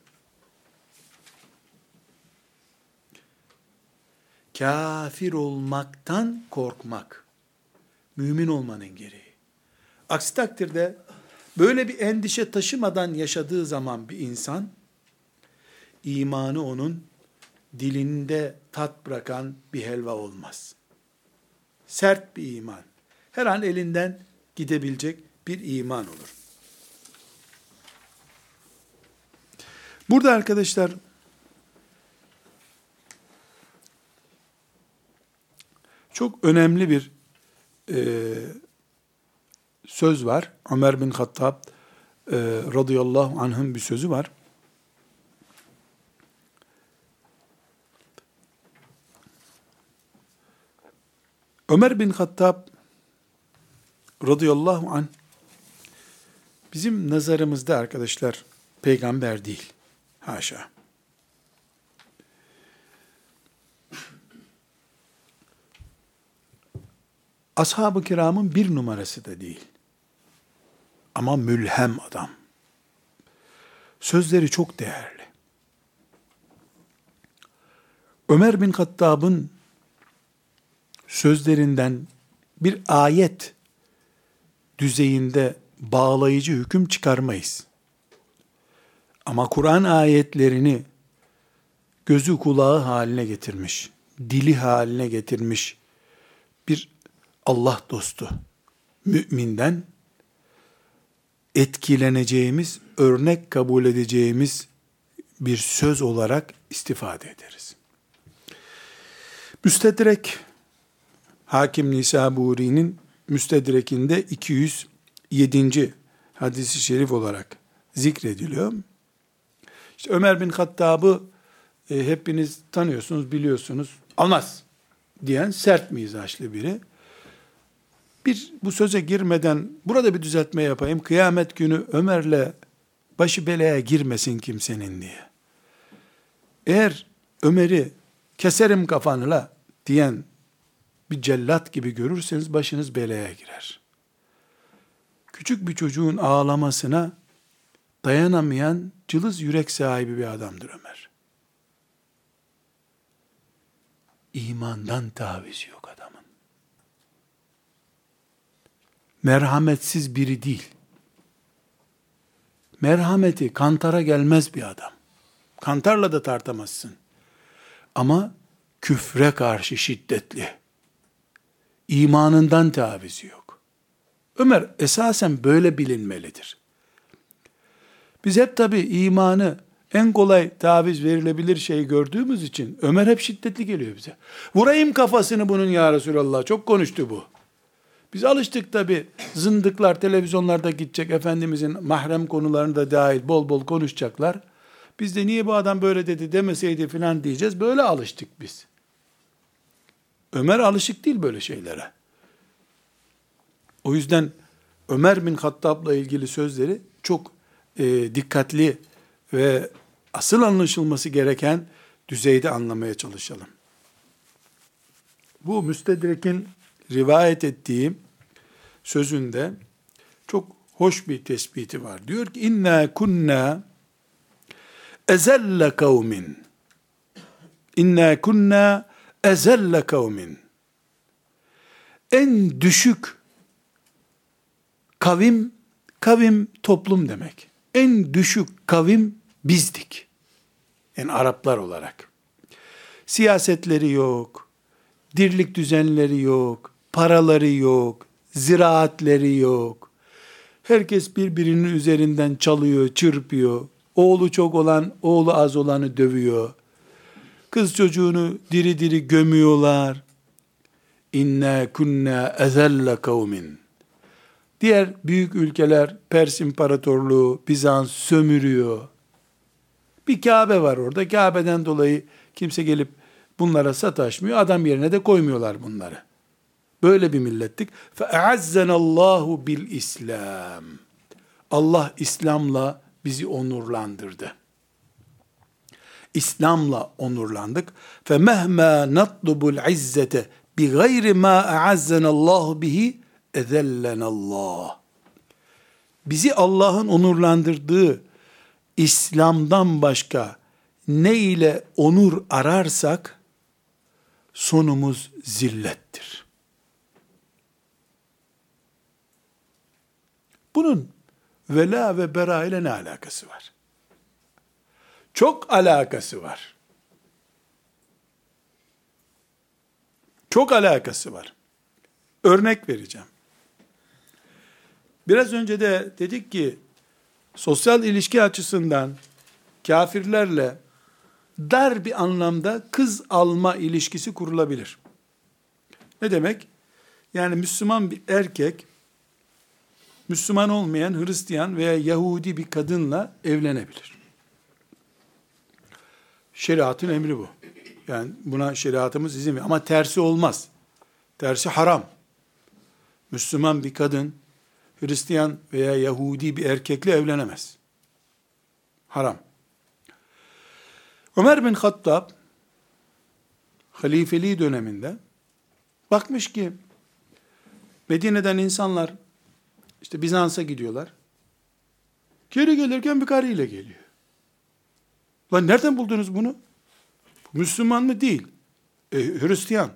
S1: Kafir olmaktan korkmak, mümin olmanın gereği. Aksi takdirde böyle bir endişe taşımadan yaşadığı zaman bir insan, imanı onun dilinde tat bırakan bir helva olmaz. Sert bir iman. Her an elinden gidebilecek bir iman olur. Burada arkadaşlar, çok önemli bir e, söz var. Ömer bin Hattab e, radıyallahu anh'ın bir sözü var. Ömer bin Hattab radıyallahu anh bizim nazarımızda arkadaşlar peygamber değil. Haşa. Ashab-ı kiramın bir numarası da değil. Ama mülhem adam. Sözleri çok değerli. Ömer bin Hattab'ın sözlerinden bir ayet düzeyinde bağlayıcı hüküm çıkarmayız. Ama Kur'an ayetlerini gözü kulağı haline getirmiş, dili haline getirmiş bir Allah dostu, müminden etkileneceğimiz, örnek kabul edeceğimiz bir söz olarak istifade ederiz. Müstedrek, Hakim Nisaburi'nin Müstedrek'inde iki yüz yedinci hadisi şerif olarak zikrediliyor. İşte Ömer bin Hattab'ı e, hepiniz tanıyorsunuz, biliyorsunuz. Almaz diyen sert mizaçlı biri. Bir bu söze girmeden burada bir düzeltme yapayım. Kıyamet günü Ömer'le başı belaya girmesin kimsenin diye. Eğer Ömer'i keserim kafanla diyen bir cellat gibi görürseniz başınız belaya girer. Küçük bir çocuğun ağlamasına dayanamayan cılız yürek sahibi bir adamdır Ömer. İmandan tavizi yok adamın. Merhametsiz biri değil. Merhameti kantara gelmez bir adam. Kantarla da tartamazsın. Ama küfre karşı şiddetli. İmanından tavizi yok. Ömer esasen böyle bilinmelidir. Biz hep tabi imanı en kolay taviz verilebilir şey gördüğümüz için Ömer hep şiddetli geliyor bize. Vurayım kafasını bunun ya Resulallah. Çok konuştu bu. Biz alıştık tabi, zındıklar televizyonlarda gidecek, Efendimizin mahrem konularını da dahil bol bol konuşacaklar. Biz de niye bu adam böyle dedi demeseydi filan diyeceğiz. Böyle alıştık biz. Ömer alışık değil böyle şeylere. O yüzden Ömer bin Hattab'la ilgili sözleri çok e, dikkatli ve asıl anlaşılması gereken düzeyde anlamaya çalışalım. Bu Müstedrek'in rivayet ettiği sözünde çok hoş bir tespiti var. Diyor ki inna kunna ezelle kavmin inna kunna ezelle kavmin en düşük kavim, kavim toplum demek. En düşük kavim bizdik. Yani Araplar olarak. Siyasetleri yok, dirlik düzenleri yok, paraları yok, ziraatleri yok. Herkes birbirinin üzerinden çalıyor, çırpıyor. Oğlu çok olan, oğlu az olanı dövüyor. Kız çocuğunu diri diri gömüyorlar. İnna kunna ezelle kavmin. Diğer büyük ülkeler, Pers İmparatorluğu, Bizans sömürüyor. Bir Kabe var orada. Kabe'den dolayı kimse gelip bunlara sataşmıyor. Adam yerine de koymuyorlar bunları. Böyle bir millettik. فَاَعَزَّنَ اللّٰهُ بِالْاِسْلَامِ Allah İslam'la bizi onurlandırdı. İslam'la onurlandık. فَمَهْمَا نَطْلُبُ الْعِزَّةَ بِغَيْرِ مَا اَعَزَّنَ اللّٰهُ بِهِ اَذَلَّنَ اللّٰهُ Bizi Allah'ın onurlandırdığı İslam'dan başka ne ile onur ararsak sonumuz zillettir. Bunun vela ve bera ile ne alakası var? Çok alakası var. Çok alakası var. Örnek vereceğim. Biraz önce de dedik ki, sosyal ilişki açısından kafirlerle dar bir anlamda kız alma ilişkisi kurulabilir. Ne demek? Yani Müslüman bir erkek, Müslüman olmayan Hristiyan veya Yahudi bir kadınla evlenebilir. Şeriatın emri bu. Yani buna şeriatımız izin veriyor. Ama tersi olmaz. Tersi haram. Müslüman bir kadın, Hristiyan veya Yahudi bir erkekle evlenemez. Haram. Ömer bin Hattab, halifeliği döneminde, bakmış ki, Medine'den insanlar, işte Bizans'a gidiyorlar, geri gelirken bir karıyla geliyor. Lan nereden buldunuz bunu? Müslüman mı? Değil. E, Hristiyan.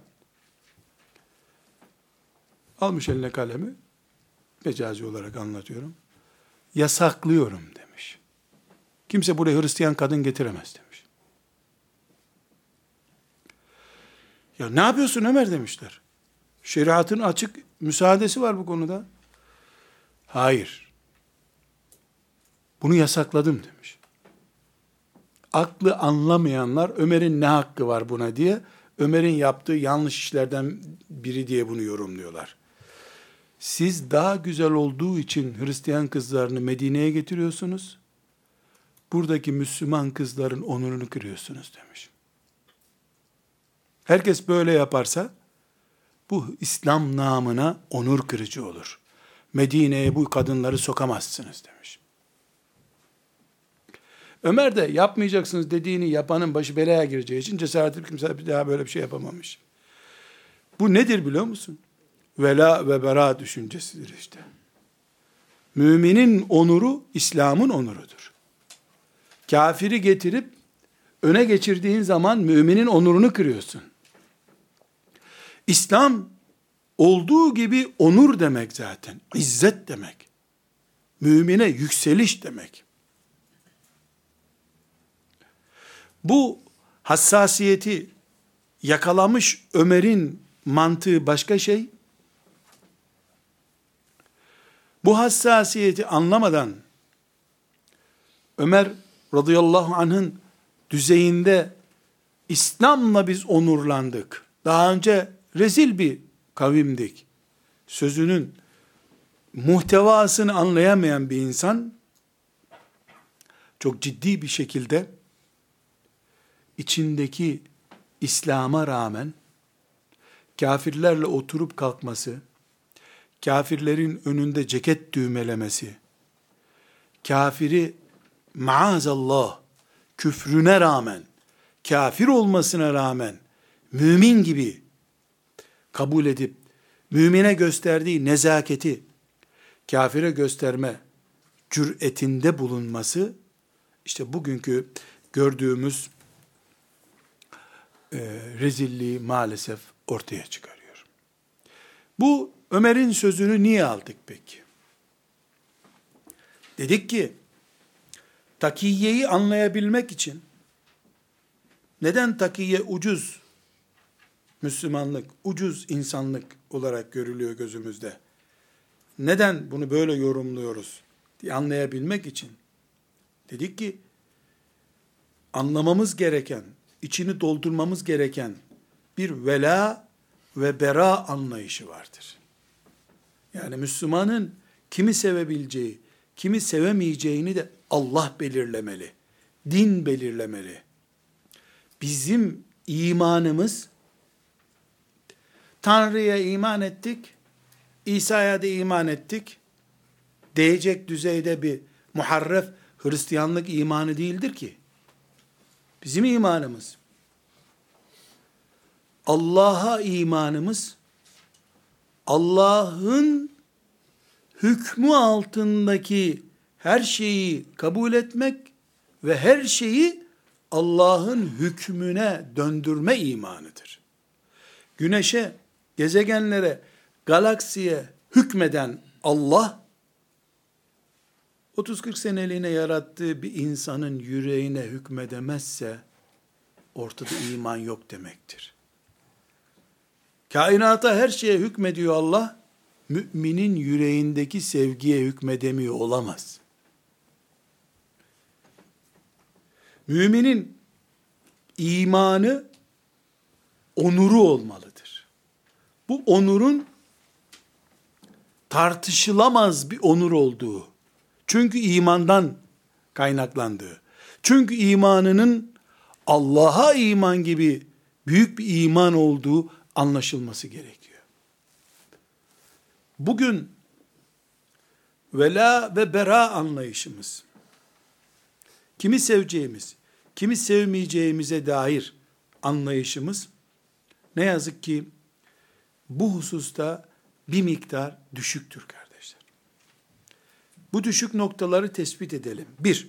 S1: Almış eline kalemi, mecazi olarak anlatıyorum, yasaklıyorum demiş. Kimse buraya Hristiyan kadın getiremez demiş. Ya ne yapıyorsun Ömer demişler. Şeriatın açık müsaadesi var bu konuda. Hayır. Bunu yasakladım demiş. Aklı anlamayanlar Ömer'in ne hakkı var buna diye, Ömer'in yaptığı yanlış işlerden biri diye bunu yorumluyorlar. Siz daha güzel olduğu için Hristiyan kızlarını Medine'ye getiriyorsunuz. Buradaki Müslüman kızların onurunu kırıyorsunuz demiş. Herkes böyle yaparsa bu İslam namına onur kırıcı olur. Medine'ye bu kadınları sokamazsınız demiş. Ömer de yapmayacaksınız dediğini yapanın başı belaya gireceği için cesaret edip kimse bir daha böyle bir şey yapamamış. Bu nedir biliyor musun? Vela ve bera düşüncesidir işte. Müminin onuru, İslam'ın onurudur. Kafiri getirip öne geçirdiğin zaman müminin onurunu kırıyorsun. İslam olduğu gibi onur demek zaten. İzzet demek. Mümine yükseliş demek. Bu hassasiyeti yakalamış Ömer'in mantığı başka şey. Bu hassasiyeti anlamadan Ömer radıyallahu anh'ın düzeyinde İslam'la biz onurlandık. Daha önce rezil bir kavimdik. Sözünün muhtevasını anlayamayan bir insan çok ciddi bir şekilde içindeki İslam'a rağmen kafirlerle oturup kalkması, kafirlerin önünde ceket düğmelemesi, kafiri maazallah küfrüne rağmen, kafir olmasına rağmen mümin gibi kabul edip mümine gösterdiği nezaketi kafire gösterme cüretinde bulunması, işte bugünkü gördüğümüz e, rezilliği maalesef ortaya çıkarıyor. Bu Ömer'in sözünü niye aldık peki? Dedik ki, takiyyeyi anlayabilmek için, neden takiyye ucuz Müslümanlık, ucuz insanlık olarak görülüyor gözümüzde? Neden bunu böyle yorumluyoruz diye anlayabilmek için, dedik ki, anlamamız gereken, içini doldurmamız gereken bir vela ve bera anlayışı vardır. Yani Müslümanın kimi sevebileceği, kimi sevemeyeceğini de Allah belirlemeli. din belirlemeli. Bizim imanımız, Tanrı'ya iman ettik, İsa'ya da iman ettik, diyecek düzeyde bir muharref Hristiyanlık imanı değildir ki. Bizim imanımız, Allah'a imanımız, Allah'ın hükmü altındaki her şeyi kabul etmek ve her şeyi Allah'ın hükmüne döndürme imanıdır. Güneşe, gezegenlere, galaksiye hükmeden Allah, otuz kırk seneliğine yarattığı bir insanın yüreğine hükmedemezse, ortada iman yok demektir. Kainata her şeye hükmediyor Allah, müminin yüreğindeki sevgiye hükmedemiyor olamaz. Müminin imanı, onuru olmalıdır. Bu onurun tartışılamaz bir onur olduğu, çünkü imandan kaynaklandığı, çünkü imanının Allah'a iman gibi büyük bir iman olduğu anlaşılması gerekiyor. Bugün vela ve bera anlayışımız, kimi seveceğimiz, kimi sevmeyeceğimize dair anlayışımız, ne yazık ki bu hususta bir miktar düşüktür kardeşler. Bu düşük noktaları tespit edelim. Bir,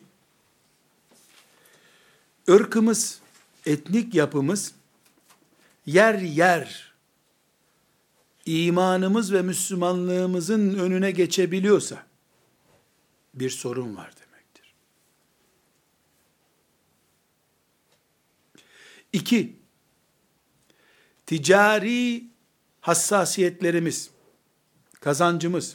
S1: ırkımız, etnik yapımız, yer yer, imanımız ve Müslümanlığımızın önüne geçebiliyorsa, bir sorun var demektir. İki, ticari hassasiyetlerimiz, kazancımız,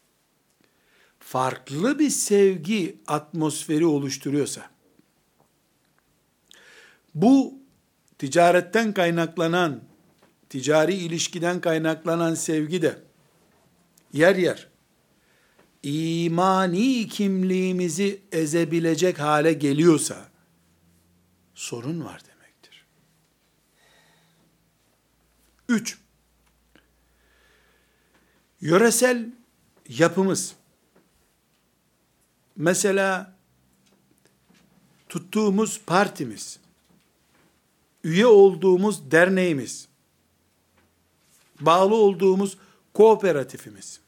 S1: farklı bir sevgi atmosferi oluşturuyorsa, bu ticaretten kaynaklanan, ticari ilişkiden kaynaklanan sevgi de, yer yer, imani kimliğimizi ezebilecek hale geliyorsa, sorun var demektir. Üç, yöresel yapımız, mesela tuttuğumuz partimiz, üye olduğumuz derneğimiz, bağlı olduğumuz kooperatifimiz,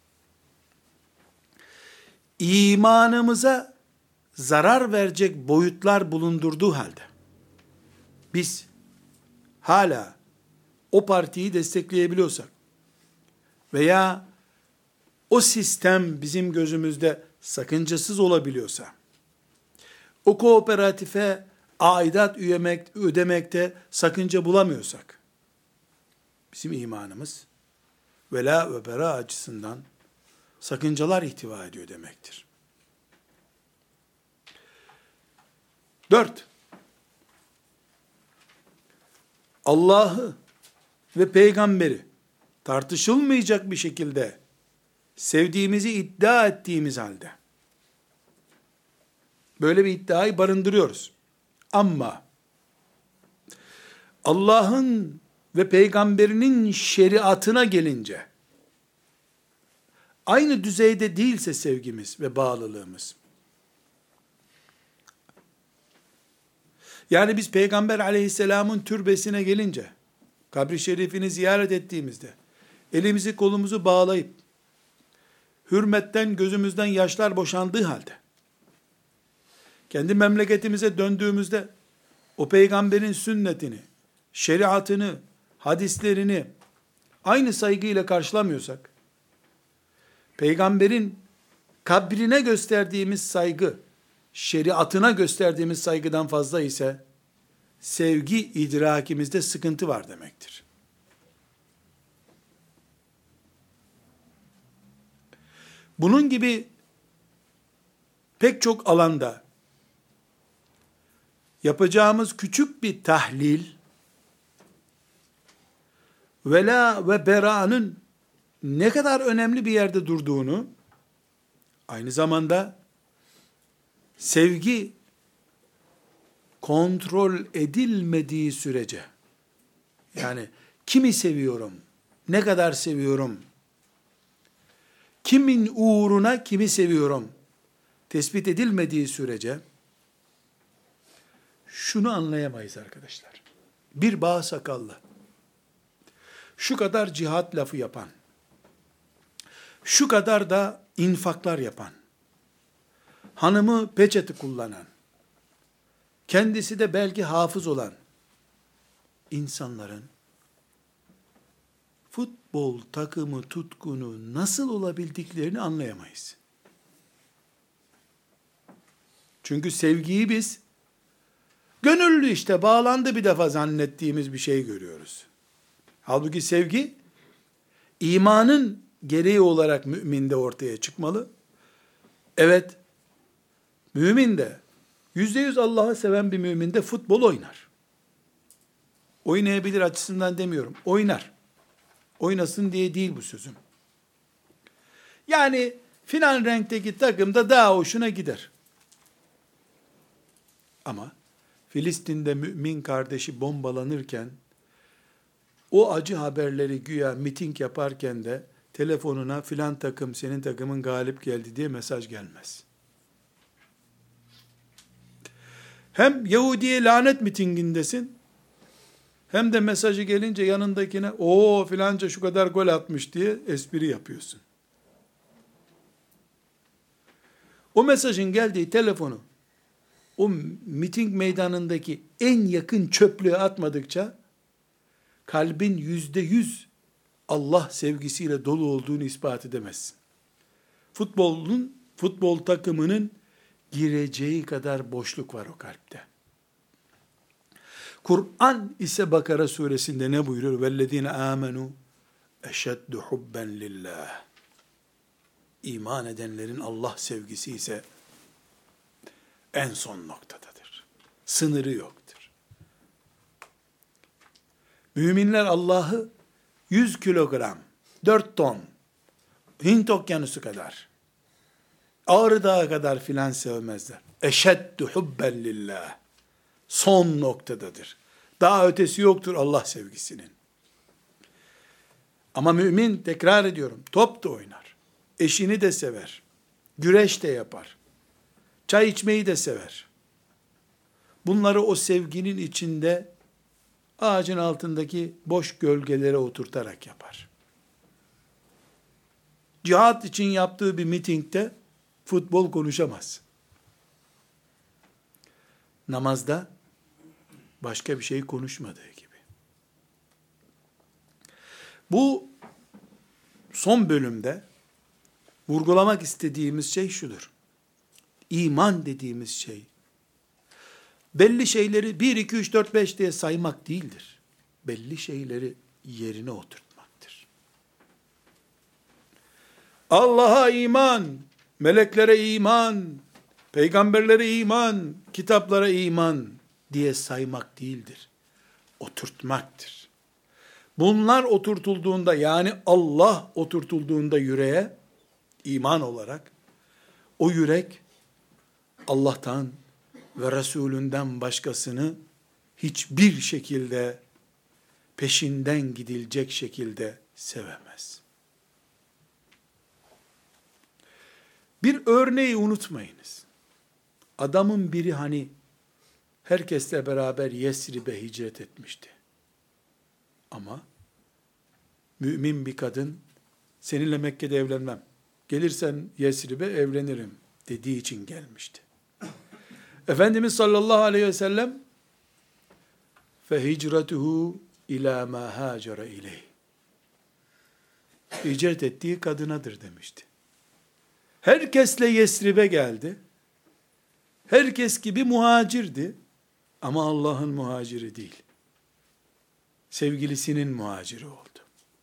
S1: imanımıza zarar verecek boyutlar bulundurduğu halde, biz hala o partiyi destekleyebiliyorsak veya o sistem bizim gözümüzde sakıncasız olabiliyorsa, o kooperatife aidat üyemek, ödemekte sakınca bulamıyorsak, bizim imanımız vela ve bera açısından sakıncalar ihtiva ediyor demektir. Dört, Allah'ı ve peygamberi tartışılmayacak bir şekilde sevdiğimizi iddia ettiğimiz halde, böyle bir iddiayı barındırıyoruz. Ama Allah'ın ve peygamberinin şeriatına gelince, aynı düzeyde değilse sevgimiz ve bağlılığımız, yani biz Peygamber aleyhisselamın türbesine gelince, kabri şerifini ziyaret ettiğimizde, elimizi kolumuzu bağlayıp, hürmetten gözümüzden yaşlar boşandığı halde, kendi memleketimize döndüğümüzde, o peygamberin sünnetini, şeriatını, hadislerini aynı saygıyla karşılamıyorsak, peygamberin kabrine gösterdiğimiz saygı, şeriatına gösterdiğimiz saygıdan fazla ise, sevgi idrakimizde sıkıntı var demektir. Bunun gibi pek çok alanda yapacağımız küçük bir tahlil, vela ve bera'nın ne kadar önemli bir yerde durduğunu, aynı zamanda sevgi kontrol edilmediği sürece, yani kimi seviyorum, ne kadar seviyorum, kimin uğruna kimi seviyorum, tespit edilmediği sürece, şunu anlayamayız arkadaşlar. Bir bağ sakallı, şu kadar cihat lafı yapan, şu kadar da infaklar yapan, hanımı peçeti kullanan, kendisi de belki hafız olan insanların futbol takımı tutkunu nasıl olabildiklerini anlayamayız. Çünkü sevgiyi biz gönüllü işte bağlandı bir defa zannettiğimiz bir şey görüyoruz. Halbuki sevgi imanın gereği olarak müminde ortaya çıkmalı. Evet, mümin de yüzde yüz Allah'ı seven bir mümin de futbol oynar. Oynayabilir açısından demiyorum. Oynar. Oynasın diye değil bu sözüm. Yani filan renkteki takımda daha hoşuna gider. Ama Filistin'de mümin kardeşi bombalanırken, o acı haberleri güya miting yaparken de telefonuna filan takım, senin takımın galip geldi diye mesaj gelmez. Hem Yahudiye lanet mitingindesin, hem de mesajı gelince yanındakine, o filanca şu kadar gol atmış diye espri yapıyorsun. O mesajın geldiği telefonu, o miting meydanındaki en yakın çöplüğe atmadıkça, kalbin yüzde yüz Allah sevgisiyle dolu olduğunu ispat edemezsin. Futbolun, futbol takımının gireceği kadar boşluk var o kalpte. Kur'an ise Bakara suresinde ne buyuruyor? وَالَّذ۪ينَ آمَنُوا اَشَدُّ حُبًّا لِلّٰهِ. İman edenlerin Allah sevgisi ise en son noktadadır. Sınırı yoktur. Müminler Allah'ı yüz kilogram, dört ton, Hint okyanusu kadar, Ağrı Dağı kadar filan sevmezler. Eşeddü hubben lillah. Son noktadadır. Daha ötesi yoktur Allah sevgisinin. Ama mümin, tekrar ediyorum, top da oynar. Eşini de sever. Güreş de yapar. Çay içmeyi de sever. Bunları o sevginin içinde ağacın altındaki boş gölgelere oturtarak yapar. Cihat için yaptığı bir mitingde futbol konuşamaz. Namazda başka bir şey konuşmadığı gibi. Bu son bölümde vurgulamak istediğimiz şey şudur. İman dediğimiz şey, belli şeyleri bir, iki, üç, dört, beş diye saymak değildir. Belli şeyleri yerine oturtmaktır. Allah'a iman, meleklere iman, peygamberlere iman, kitaplara iman diye saymak değildir. Oturtmaktır. Bunlar oturtulduğunda, yani Allah oturtulduğunda yüreğe, iman olarak, o yürek Allah'tan ve Resulünden başkasını hiçbir şekilde peşinden gidilecek şekilde sevemez. Bir örneği unutmayınız. Adamın biri hani herkesle beraber Yesrib'e hicret etmişti. Ama mümin bir kadın, seninle Mekke'de evlenmem, gelirsen Yesrib'e evlenirim dediği için gelmişti. Efendimiz sallallahu aleyhi ve sellem فَهِجْرَتُهُ اِلَى مَا هَاجَرَ اِلَيْهِ hicret ettiği kadınadır demişti. Herkesle Yesrib'e geldi. Herkes gibi muhacirdi. Ama Allah'ın muhaciri değil. Sevgilisinin muhaciri oldu.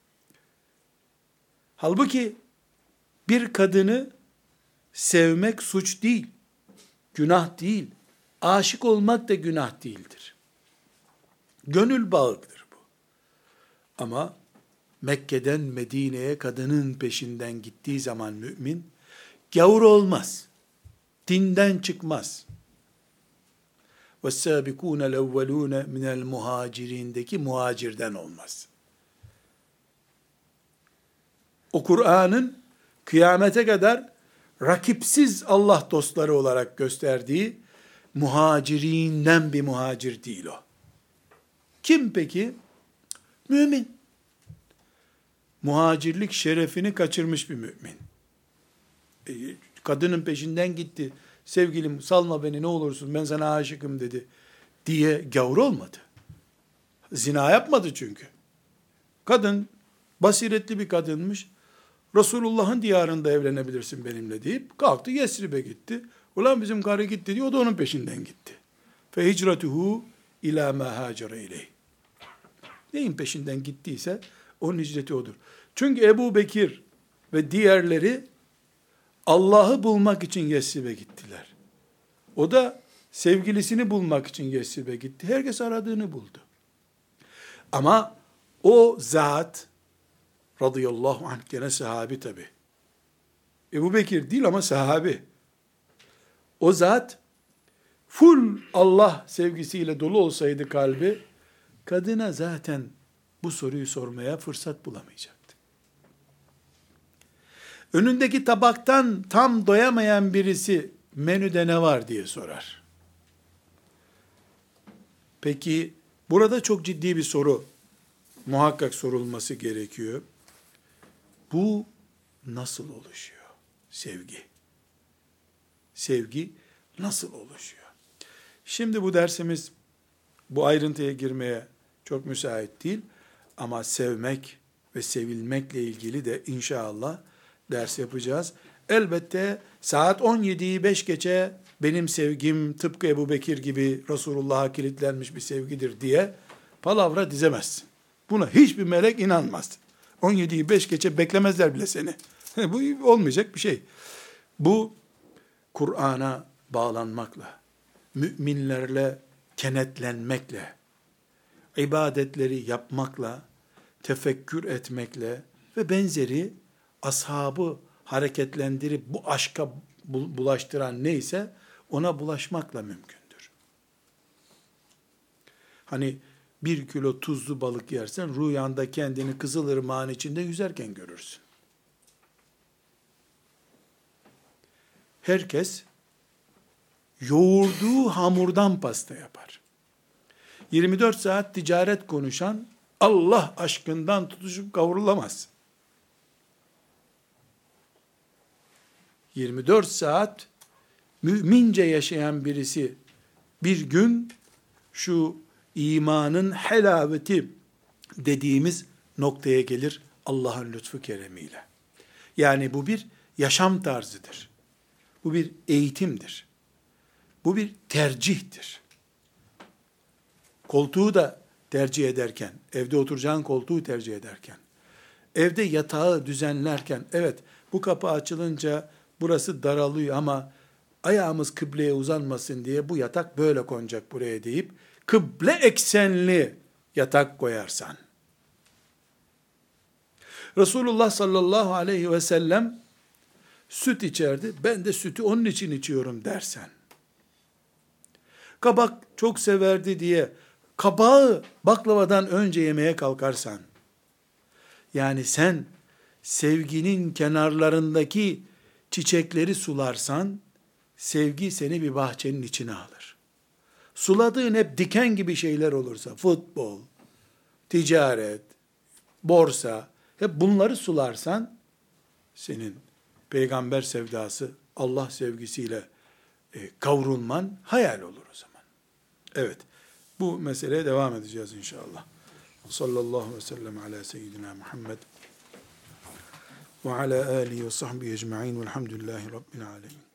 S1: Halbuki bir kadını sevmek suç değil, günah değil, aşık olmak da günah değildir. Gönül bağıdır bu. Ama Mekke'den Medine'ye kadının peşinden gittiği zaman mümin, gavur olmaz, dinden çıkmaz. وَالسَّابِكُونَ الْاَوَّلُونَ مِنَ الْمُهَاجِرِينَ'deki muhacirden olmaz. O Kur'an'ın kıyamete kadar rakipsiz Allah dostları olarak gösterdiği muhacirinden bir muhacir değil o. Kim peki? Mümin. Muhacirlik şerefini kaçırmış bir mümin. E, kadının peşinden gitti. Sevgilim salma beni ne olursun ben sana aşıkım dedi diye gavur olmadı. Zina yapmadı çünkü. Kadın basiretli bir kadınmış. Resulullah'ın diyarında evlenebilirsin benimle deyip kalktı Yesrib'e gitti. Ulan bizim karı gitti diyor, o da onun peşinden gitti. Fe hicretuhu ila ma hacere ileyh. Neyin peşinden gittiyse onun hicreti odur. Çünkü Ebu Bekir ve diğerleri Allah'ı bulmak için Yesrib'e gittiler. O da sevgilisini bulmak için Yesrib'e gitti. Herkes aradığını buldu. Ama o zat radıyallahu anh gene sahabi tabi. Ebu Bekir değil ama sahabi. O zat full Allah sevgisiyle dolu olsaydı kalbi, kadına zaten bu soruyu sormaya fırsat bulamayacaktı. Önündeki tabaktan tam doyamayan birisi menüde ne var diye sorar. Peki burada çok ciddi bir soru muhakkak sorulması gerekiyor. Bu nasıl oluşuyor? Sevgi. Sevgi nasıl oluşuyor? Şimdi bu dersimiz bu ayrıntıya girmeye çok müsait değil ama sevmek ve sevilmekle ilgili de inşallah ders yapacağız. Elbette saat on yediyi beş geçe benim sevgim tıpkı Ebu Bekir gibi Resulullah'a kilitlenmiş bir sevgidir diye palavra dizemezsin. Buna hiçbir melek inanmaz. on yediyi beş geçe beklemezler bile seni. Bu olmayacak bir şey. Bu Kur'an'a bağlanmakla, müminlerle kenetlenmekle, ibadetleri yapmakla, tefekkür etmekle ve benzeri ashabı hareketlendirip bu aşka bulaştıran neyse ona bulaşmakla mümkündür. Hani bir kilo tuzlu balık yersen rüyanda kendini Kızılırmak'ın içinde yüzerken görürsün. Herkes yoğurduğu hamurdan pasta yapar. yirmi dört saat ticaret konuşan Allah aşkından tutuşup kavrulamaz. yirmi dört saat mümince yaşayan birisi bir gün şu imanın helaveti dediğimiz noktaya gelir Allah'ın lütfu keremiyle. Yani bu bir yaşam tarzıdır. Bu bir eğitimdir. Bu bir tercihtir. Koltuğu da tercih ederken, evde oturacağın koltuğu tercih ederken, evde yatağı düzenlerken, evet bu kapı açılınca burası daralıyor ama ayağımız kıbleye uzanmasın diye bu yatak böyle konacak buraya deyip, kıble eksenli yatak koyarsan, Resulullah sallallahu aleyhi ve sellem süt içerdi, ben de sütü onun için içiyorum dersen, kabak çok severdi diye kabağı baklavadan önce yemeye kalkarsan, yani sen sevginin kenarlarındaki çiçekleri sularsan, sevgi seni bir bahçenin içine alır. Suladığın hep diken gibi şeyler olursa, futbol, ticaret, borsa, hep bunları sularsan, senin peygamber sevdası, Allah sevgisiyle e, kavrulman hayal olur o zaman. Evet, bu meseleye devam edeceğiz inşallah. Sallallahu aleyhi ve sellem ala seyyidina Muhammed ve ala alihi ve sahbihi ecma'in velhamdülillahi rabbil alemin.